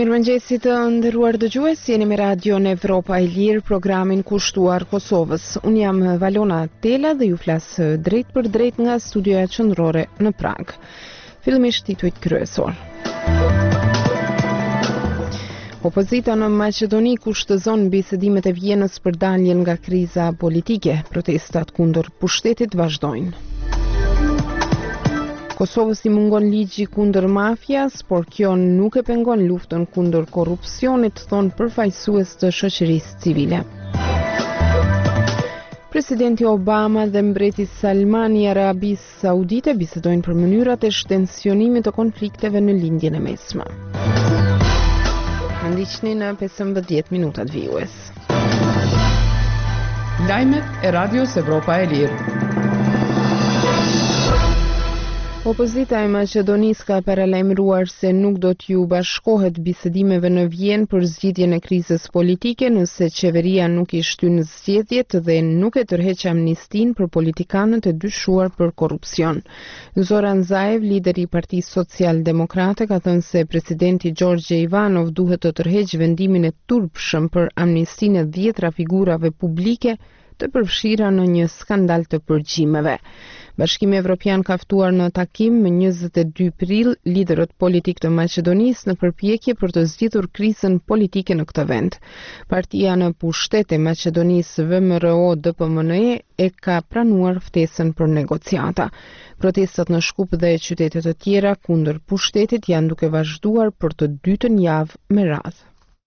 Mirëmëngjesit të nderuar dëgjues, jeni me radion Evropa e Lirë, programin kushtuar Kosovës. Unë jam Valona Tela dhe ju flas drejt për drejt nga studioja qendrore në Prag. Fillimisht titujt kryesor. Opozita në Maqedoni kushtëzon bisedimet e Vjenës për daljen nga kriza politike. Protestat kundër pushtetit vazhdojnë. Kosovës i mungon ligji kundër mafias, por kjo nuk e pengon luftën kundër korrupsionit, thon përfaqësues të shoqërisë civile. Presidenti Obama dhe mbreti Salman i Arabisë Saudite bisedojnë për mënyrat e shtensionimit të konflikteve në lindjen e mesme. Ndiqni në 15 minutat vijues. Lajmet e Radios Evropa e Lirë. Opozita e Maqedonisë ka paralajmëruar se nuk do t'ju bashkohet bisedimeve në Vjenë për zgjidhjen e krizës politike nëse qeveria nuk i shtyn zgjedhjet dhe nuk e tërheq amnistin për politikanët e dyshuar për korrupsion. Zoran Zaev, lideri i Partisë Social-Demokrate, ka thënë se presidenti Gjorgje Ivanov duhet të tërheqë vendimin e turpshëm për amnistinë e 10 figurave publike të përfshira në një skandal të përgjimeve. Bashkimi Evropian ka ftuar në takim më 22 prill liderët politik të Maqedonisë në përpjekje për të zgjidhur krizën politike në këtë vend. Partia në pushtet e Maqedonisë VMRO-DPMNE e ka pranuar ftesën për negociata. Protestat në Shkup dhe qytete të tjera kundër pushtetit janë duke vazhduar për të dytën javë me radhë.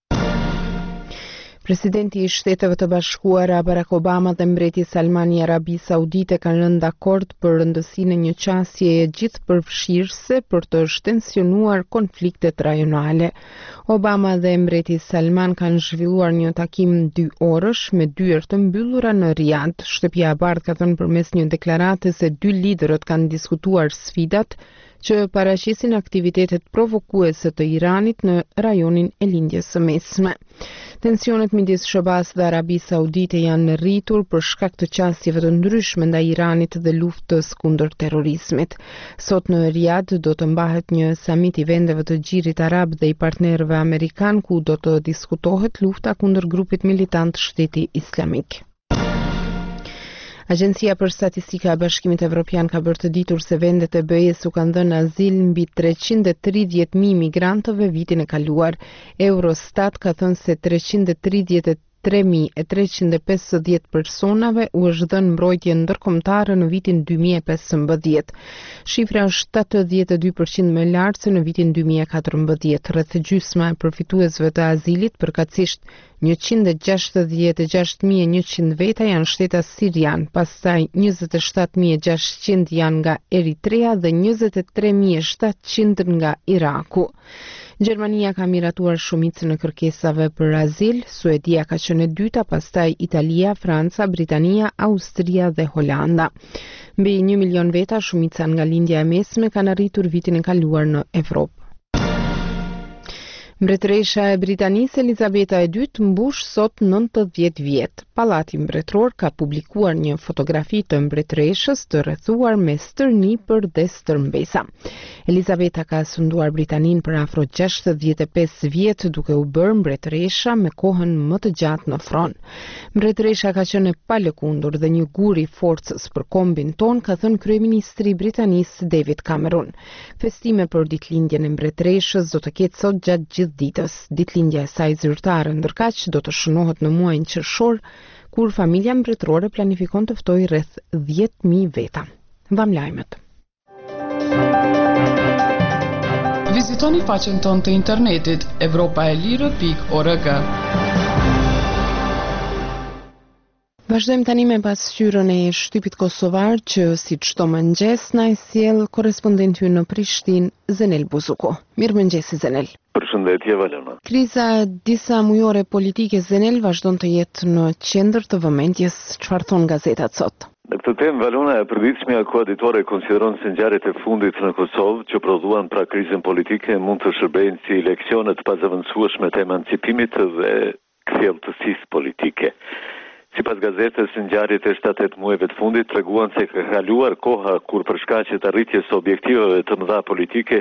Presidenti i Shteteve të Bashkuara Barack Obama dhe mbreti Salman i Arabisë Saudite kanë rënë dakord për rëndësinë e një qasjeje gjithëpërfshirëse për të shtensionuar konfliktet rajonale. Obama dhe mbreti Salman kanë zhvilluar një takim 2 orësh me dyert të mbyllura në Riyadh. Shtëpia e Bardhë ka thënë përmes një deklarate se dy liderët kanë diskutuar sfidat që paraqisin aktivitetet provokuese të Iranit në rajonin e lindjes së mesme. Tensionet midis SBA-s dhe Arabisë Saudite janë rritur për shkak të qasjeve të ndryshme ndaj Iranit dhe luftës kundër terrorizmit. Sot në Riyadh do të mbahet një samit i vendeve të Gjirit Arab dhe i partnerëve amerikan ku do të diskutohet lufta kundër grupit militant Shteti Islamik. Agjencia për Statistika e Bashkimit Evropian ka bërë të ditur se vendet e BE-s u kanë dhënë azil mbi 330.000 migrantëve vitin e kaluar. Eurostat ka thënë se 333.350 personave u është dhënë mbrojtje ndërkombëtare në vitin 2015. Shifra është 82% më lartë se në vitin 2014. Rreth gjysma e përfituesve të azilit, përkatësisht 166.100 veta janë shtetas sirian, pastaj 27.600 janë nga Eritrea dhe 23.700 nga Iraku. Gjermania ka miratuar shumicën e kërkesave për azil, Suedia ka qenë e dyta, pastaj Italia, Franca, Britania, Austria dhe Holanda. Mbi 1 milion veta, shumica nga lindja e mesme, kanë arritur vitin e kaluar në Evropë. Mbretëresha e Britanisë Elizabeta II mbush sot 90 vjet. Pallati mbretëror ka publikuar një fotografi të mbretëreshës të rrethuar me stërni për dhe stërmbesa. Elizabeta ka sunduar Britaninë për afro 65 vjet duke u bërë mbretëresha me kohën më të gjatë në fron. Mbretëresha ka qenë pa lëkundur dhe një gur i forcës për kombin ton, ka thënë kryeministri i Britanisë David Cameron. Festime për ditëlindjen e mbretëreshës do të ketë sot gjatë gjithë ditës. Ditëlindja e saj zyrtare ndërkaq do të shënohet në muajin qershor, kur familja mbretërore planifikon të ftojë rreth 10.000 veta. Mbam lajmet. Vizitoni faqen tonë të internetit evropaelire.org. Vazhdojmë tani me pasqyrën e shtypit kosovar që si çdo mëngjes na e sjell korrespondenti ynë në Prishtinë, Zenel Buzuku. Mirëmëngjes Zenel. Përshëndetje Valona. Kriza disa mujore politike Zenel vazhdon të jetë në qendër të vëmendjes. Çfarë thon gazetat sot? Në këtë temë, Valona, e përditshmja koaditore konsideron se ngjarjet e fundit në Kosovë që prodhuan pra krizën politike mund të shërbejnë si leksione të pazëvendësueshme të emancipimit dhe kthjellësisë politike. Sipas gazetës, ngjarjet e 7-8 muajve të fundit treguan se ka kaluar koha kur për shkaqe të arritjes së objektiveve të mëdha politike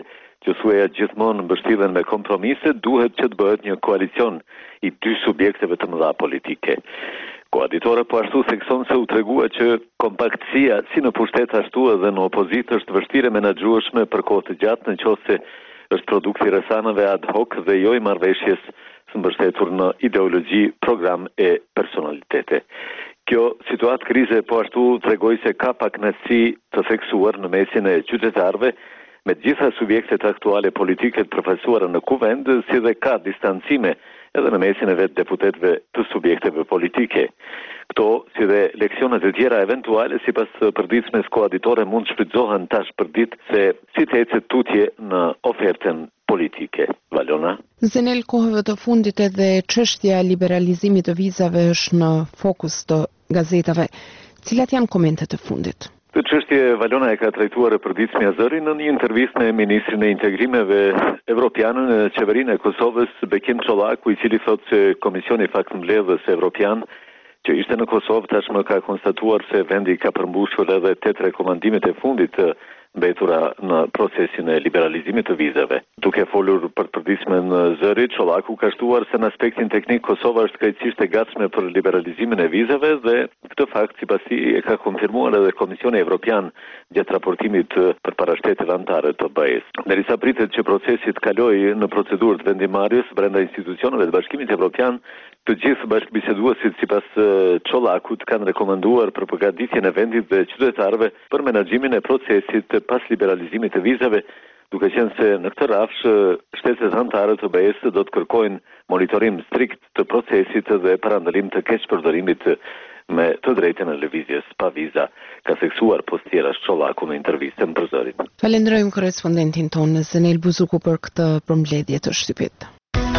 që thuaja gjithmonë mbështillen me kompromise, duhet që të bëhet një koalicion i dy subjekteve të mëdha politike. Koaditora po ashtu thekson se u tregua që kompaktësia si në pushtet ashtu edhe në opozitë është vështirë menaxhueshme për kohë të gjatë nëse është produkt i rrethanave ad hoc dhe jo i marrëveshjes së mbështetur në ideologji, program e personalitete. Kjo situatë krize po ashtu tregoi se ka pakënaqësi të theksuar në mesin e qytetarëve me të gjitha subjektet aktuale politike të përfaqësuara në kuvend, si dhe ka distancime edhe në mesin e vetë deputetëve të subjekteve politike. Këto, si dhe leksionet e tjera eventuale, sipas përditshmes koaditore, mund shfrytëzohen tash për ditë se si të ecet tutje në ofertën politike. Valona? Zenel, kohëve të fundit edhe çështja e liberalizimit të vizave është në fokus të gazetave. Cilat janë komentet e fundit? Këtë çështje Valona e ka trajtuar e përditshmi Azëri në një intervistë me ministrin e integrimeve evropian në qeverinë e Kosovës, Bekim Çollaku, i cili thotë se Komisioni Faktmbledhës Evropian që ishte në Kosovë tashmë ka konstatuar se vendi ka përmbushur edhe 8 rekomandimet e fundit të mbetura në procesin e liberalizimit të vizave. Duke folur për përditshmën Zëri, Çollaku ka shtuar se në aspektin teknik Kosova është krejtësisht e gatshme për liberalizimin e vizave dhe këtë fakt sipas tij e ka konfirmuar edhe Komisioni Evropian gjatë raportimit përpara shteteve anëtare të BE-s. Derisa pritet që procesi të kalojë në procedurë të vendimarrjes brenda institucioneve të Bashkimit Evropian, të gjithë bashkëbiseduesit sipas Çollakut kanë rekomanduar për përgatitjen e vendit dhe qytetarëve për menaxhimin e procesit pas liberalizimit të vizave, duke qenë se në këtë rafsh shtetet anëtare të BE-s do të kërkojnë monitorim strikt të procesit dhe parandalim të keqpërdorimit me të drejtën e lëvizjes pa viza, ka theksuar postierash Çollaku në intervistën për Zërin. Falenderojmë korrespondentin tonë Zenel Buzuku për këtë përmbledhje të shtypit.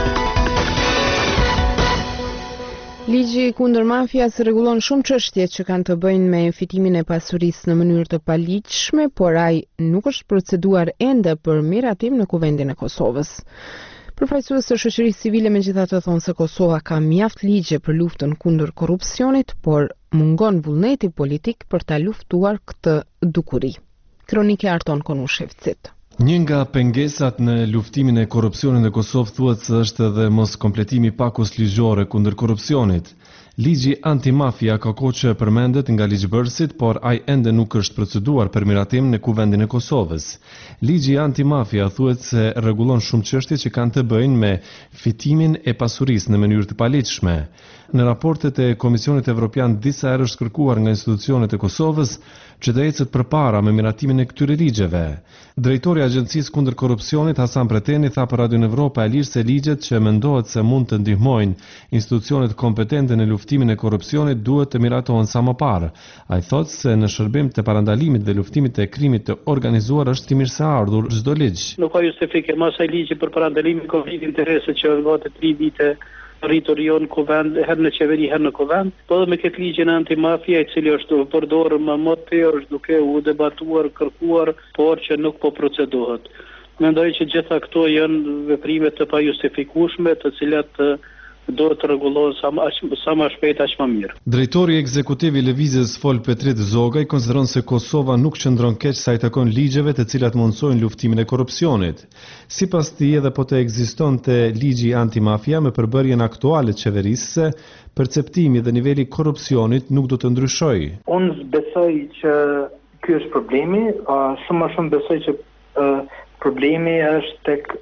Ligji kundër mafias rregullon shumë çështje që kanë të bëjnë me fitimin e pasurisë në mënyrë të paligjshme, por ai nuk është proceduar ende për miratim në Kuvendin e Kosovës. Përfaqësues të shoqërisë civile megjithatë thonë se Kosova ka mjaft ligje për luftën kundër korrupsionit, por mungon vullneti politik për ta luftuar këtë dukuri. Kronike Arton Konushevcit. Një nga pengesat në luftimin e korrupsionit në Kosovë thuhet se është edhe mos kompletimi i pakos ligjore kundër korrupsionit. Ligji antimafia ka kohë që përmendet nga ligjbërësit, por ai ende nuk është proceduar për miratim në Kuvendin e Kosovës. Ligji antimafia thuhet se rregullon shumë çështje që kanë të bëjnë me fitimin e pasurisë në mënyrë të paligjshme. Në raportet e Komisionit Evropian disa herë është kërkuar nga institucionet e Kosovës që të ecet përpara me miratimin e këtyre ligjeve. Drejtori i Agjencisë kundër korrupsionit Hasan Preteni tha për Radio Evropa e Lirë se ligjet që mendohet se mund të ndihmojnë institucionet kompetente në luftimin e korrupsionit duhet të miratohen sa më parë. Ai thotë se në shërbim të parandalimit dhe luftimit të krimit të organizuar është i mirëseardhur çdo ligj. Nuk ka justifike mas ai ligji për parandalimin konflikt interese që gati 3 vite rritur jo në kuvend, herë në qeveri, herë në kuvend, po dhe me këtë ligjin antimafia i cili është përdorur më mëte, është duke u debatuar, kërkuar, por që nuk po procedohet. Mendoj që gjitha këto janë veprime të pajustifikueshme, të cilat do të rregullohen sa më shpejt aq më mirë. Drejtori ekzekutiv i lëvizjes Fol Petrit Zogaj konsideron se Kosova nuk qëndron keq sa i takon ligjeve të cilat mundsojnë luftimin e korrupsionit. Sipas tij edhe po të ekzistonte ligji antimafia me përbërjen aktuale të qeverisë, perceptimi dhe niveli i korrupsionit nuk do të ndryshojë. Unë besoj që ky është problemi, shumë besoj që problemi është tek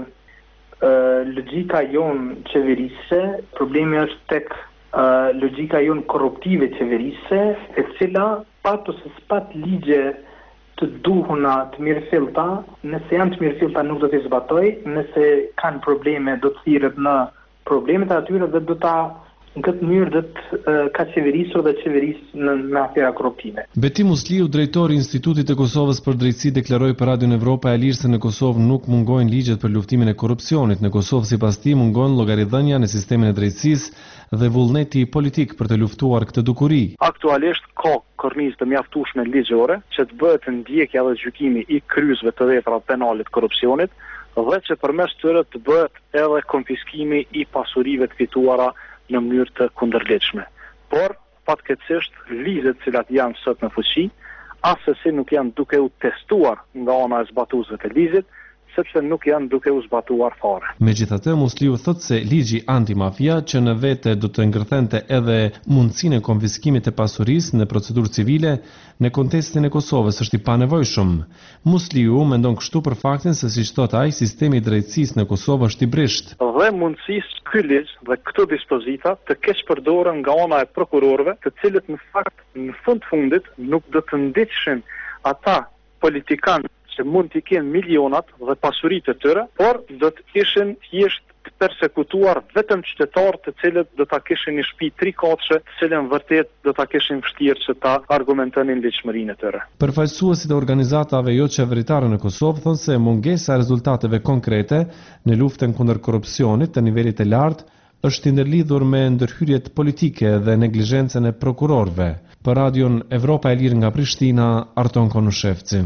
logjika jonë qeverisë, problemi është tek logjika jonë korruptive qeverisë, e cila pato se spat ligje të duhuna të mirëfillta, nëse janë të mirëfillta nuk do t'i zbatoj, nëse kanë probleme do të thirret në problemet e atyre dhe do ta në këtë mënyrë do të ka qeverisur dhe qeverisë në afera korruptive. Betim Musliu, drejtori i Institutit të Kosovës për Drejtësi, deklaroi për Radio Evropa e Lirë se në Kosovë nuk mungojnë ligjet për luftimin e korrupsionit. Në Kosovë sipas tij mungon llogaridhënia në sistemin e drejtësisë dhe vullneti politik për të luftuar këtë dukuri. Aktualisht ka kornizë të mjaftueshme ligjore që të bëhet ndjekja dhe gjykimi i kryesve të veprave penale të korrupsionit dhe që përmes tyre të bëhet edhe konfiskimi i pasurive të fituara në mënyrë të kundërligjshme. Por, fatkeqësisht, ligjet cilat janë sot në fuqi, asesi nuk janë duke u testuar nga ana e zbatuesve të ligjit, sepse nuk janë duke u zbatuar fare. Megjithatë, Musliu thotë se ligji antimafia që në vete do të ngërthente edhe mundësinë e konfiskimit të pasurisë në procedurë civile në kontekstin e Kosovës është i panevojshëm. Musliu mendon kështu për faktin se siç thotë ai, sistemi i drejtësisë në Kosovë është i brisht. Dhe mundësisë ky ligj dhe këto dispozita të keq përdoren nga ana e prokurorëve, të cilët në fakt në fundit nuk do të ndiqshin ata politikanë që mund t'i kenë milionat dhe pasuritë të tyre, por do të ishin thjesht të persekutuar vetëm qytetarë të cilët do ta kishin një shtëpi 3 katëshe, të cilën vërtet do ta kishin vështirë që ta argumentonin ligjshmërinë e tyre. Përfaqësuesit e organizatave jo qeveritare në Kosovë thonë se mungesa e rezultateve konkrete në luftën kundër korrupsionit të nivelit të lartë është ndërlidhur me ndërhyrjet politike dhe neglizhencën e prokurorëve. Për Radion Evropa e Lirë nga Prishtina, Arton Konushevci.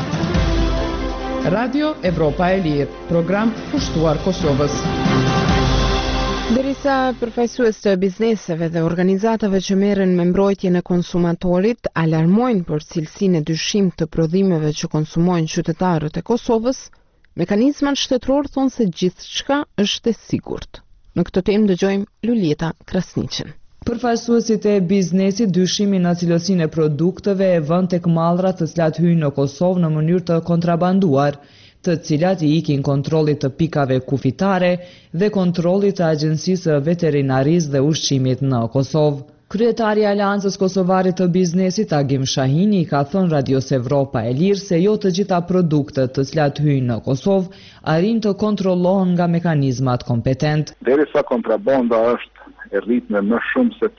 Radio Evropa e Lirë, program kushtuar Kosovës. Derisa përfaqësues të bizneseve dhe organizatave që merren me mbrojtjen e konsumatorit alarmojnë për cilësinë e dyshim të prodhimeve që konsumojnë qytetarët e Kosovës, mekanizmat shtetëror thonë se gjithçka është e sigurt. Në këtë temë dëgjojmë Luljeta Krasniqin. Përfaqësuesit e biznesit dyshimin në cilësinë e produkteve e vënë tek mallrat të cilat hyjnë në Kosovë në mënyrë të kontrabanduar, të cilat i ikin kontrollit të pikave kufitare dhe kontrollit të Agjencisë Veterinarisë dhe Ushqimit në Kosovë. Kryetari i Aleancës Kosovare të Biznesit, Agim Shahini, ka thënë Radios Evropa e Lirë se jo të gjitha produktet të cilat hyjnë në Kosovë arrin të kontrollohen nga mekanizmat kompetent. Derisa kontrabanda është e rritme më shumë se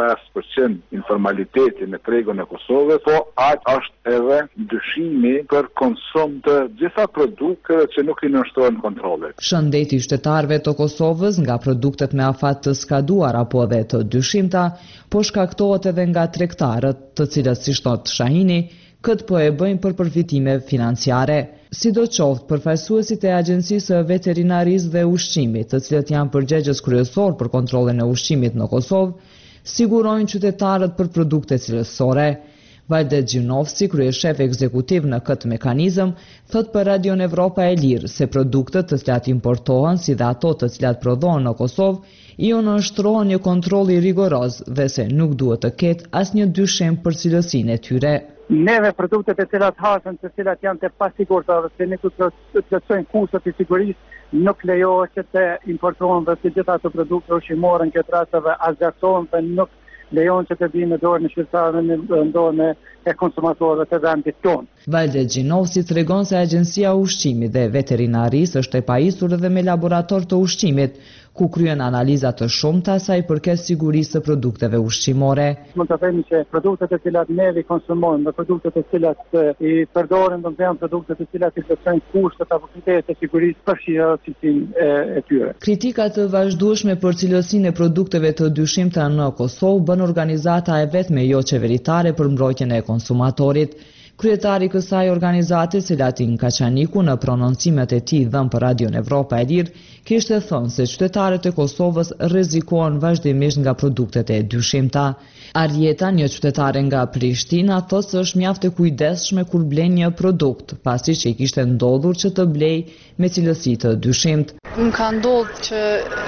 35% informaliteti në tregun e Kosovës, po aq është edhe dyshimi për konsum të gjitha produkteve që nuk i nënshtrohen kontrollet. Shëndeti i qytetarëve të Kosovës nga produktet me afat të skaduar apo edhe të dyshimta, po shkaktohet edhe nga tregtarët, të cilët, siç thotë Shahini, këtë po e bëjnë për përfitime financiare. Sidoqoftë, përfaqësuesit e Agjencisë Veterinarisë dhe Ushqimit, të cilët janë përgjegjës kryesor për kontrollin e ushqimit në Kosovë, sigurojnë qytetarët për produkte cilësore. Valdet Gjinovci, kryeshef ekzekutiv në këtë mekanizëm, thot për Radion Evropa e Lirë se produktet të cilat importohen, si dhe ato të cilat prodhohen në Kosovë, i nënshtrohen një kontroll i rigoroz dhe se nuk duhet të ketë asnjë dyshim për cilësinë e tyre. Neve produktet e cilat hasen, të cilat janë të pasigurta dhe se nuk të plotësojnë kushtet e sigurisë, nuk lejohet që të importohen dhe të gjitha ato produkte ushqimore në këtë rast edhe azgartohen dhe nuk lejon që të vinë në dorë në shqiptarëve në dorë e konsumatorëve të vendit tonë. Valdet Gjinovci tregon se Agjencia e Ushqimit dhe Veterinarisë është e pajisur edhe me laborator të ushqimit, ku kryen analiza të shumta sa i përket sigurisë së produkteve ushqimore. Mund të themi që produktet e cilat neve konsumojmë dhe produktet e cilat i përdoren do të janë produktet e cilat i plotësojnë kushtet apo kriteret e sigurisë përfshirë cilësinë e tyre. Kritika të vazhdueshme për cilësinë e produkteve të dyshimta në Kosovë bën organizata e vetme jo qeveritare për mbrojtjen e konsumatorit. Kryetari kësaj organizate, Selatin Kaçaniku, në prononcimet e tij dhënë për Radion Evropa e Lirë, kishte thënë se qytetarët e Kosovës rrezikohen vazhdimisht nga produktet e dyshimta. Arjeta, një qytetare nga Prishtina, thotë se është mjaft e kujdesshme kur blen një produkt, pasi që i kishte ndodhur që të blej me cilësi të dyshimt. Më ka ndodhur që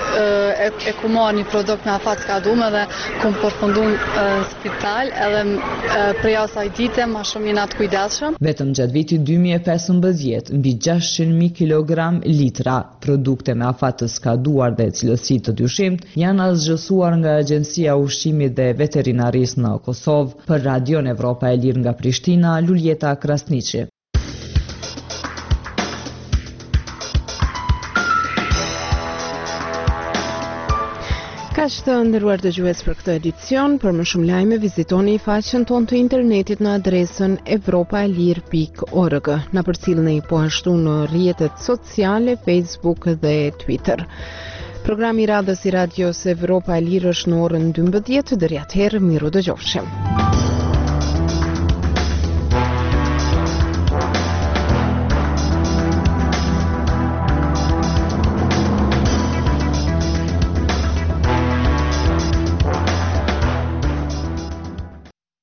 e ku marr një produkt me afat skaduar dhe kum përfunduar në spital, edhe prej asaj dite më shumë jena të kujdesshëm. Vetëm gjatë vitit 2015, mbi 600.000 kg litra produkte me afat të skaduar dhe cilësi të dyshimt janë asgjësuar nga Agjencia e Ushqimit dhe Veterinarisë në Kosovë. Për Radion Evropa e Lirë nga Prishtina, Luljeta Krasniqi. Kaq të nderuar dëgjues për këtë edicion, për më shumë lajme vizitoni faqen tonë të internetit në adresën evropaelir.org. Na përcjellni po ashtu në rrjetet sociale, Facebook dhe Twitter. Programi i radhës i Radios Evropa e Lirë është në orën 12:00, deri atëherë miru dëgjofshim.